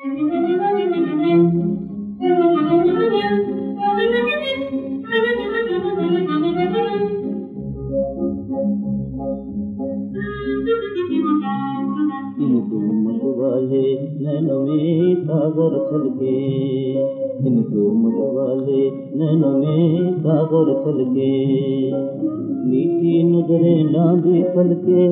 इनको मत वाले नैनों में सागर छलके, इनको मत वाले नैनों में सागर छलके, मीठी नजरें लांबी पलके,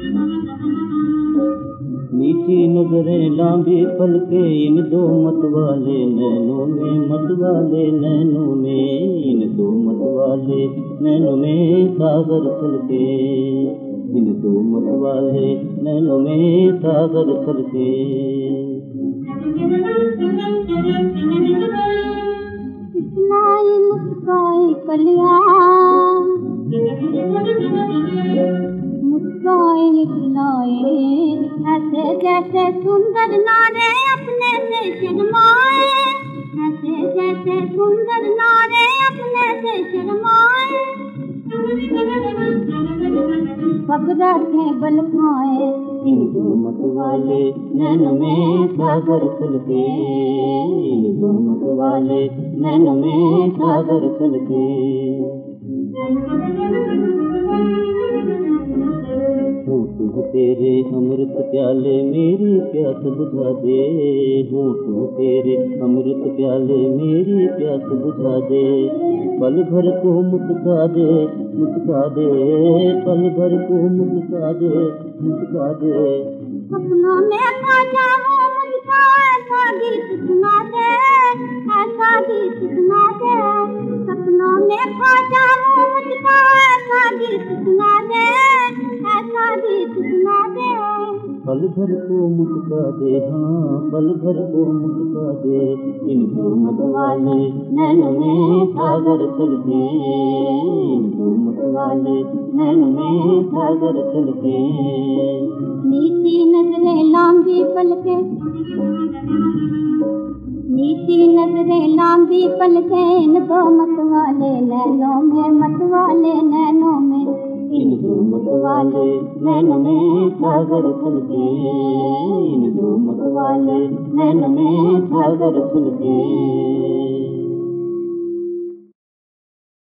मीठी नजरें लांबी पलके, इन दो मत वाले नैनों में, मत वाले नैनों में, इन दो मत वाले नैनों में सागर छलके, इन दो मत वाले नैनों में सागर छलके। इतनाई मुस्काई कलियां, मुस्काई निकलाए ऐसे जैसे सुंदर नारे अपने से शर्माए, ऐसे जैसे सुंदर नारे अपने से शर्माए, पग रखे बल खाए, इन दो मत वाले नैनों में सागर छलके, इन दो मत वाले नैनों में सागर छलके। होंठ तेरे अमृत प्याले मेरी प्यास बुझा दे, होंठ तेरे अमृत प्याले मेरी प्यास बुझा दे, पल भर को मुस्का दे, मुस्का दे, पल भर को मुस्का दे, मुस्का दे। सपनों में खा जाऊं मुझको ऐसा गीत सुना दे, ऐसा गीत सुना दे, सपनों में खा जाऊं मुझको ऐसा गीत सुना दे, ऐसा गीत सुना दे। पल भर को मुस्का दे, हाँ पल भर को मुस्का दे, इन दो मत वाले नैनों में सागर छलके, इन दो मत वाले नैनों में सागर छलके। मीठी नजरें लांबी पलके, मीठी नजरें लांबी पलके, इन दो मत वाले नैनों में, मत वाले नैनों में, इन दो मत वाले नैनों में सागर छलके, इन दो मत वाले नैनों में सागर छलके।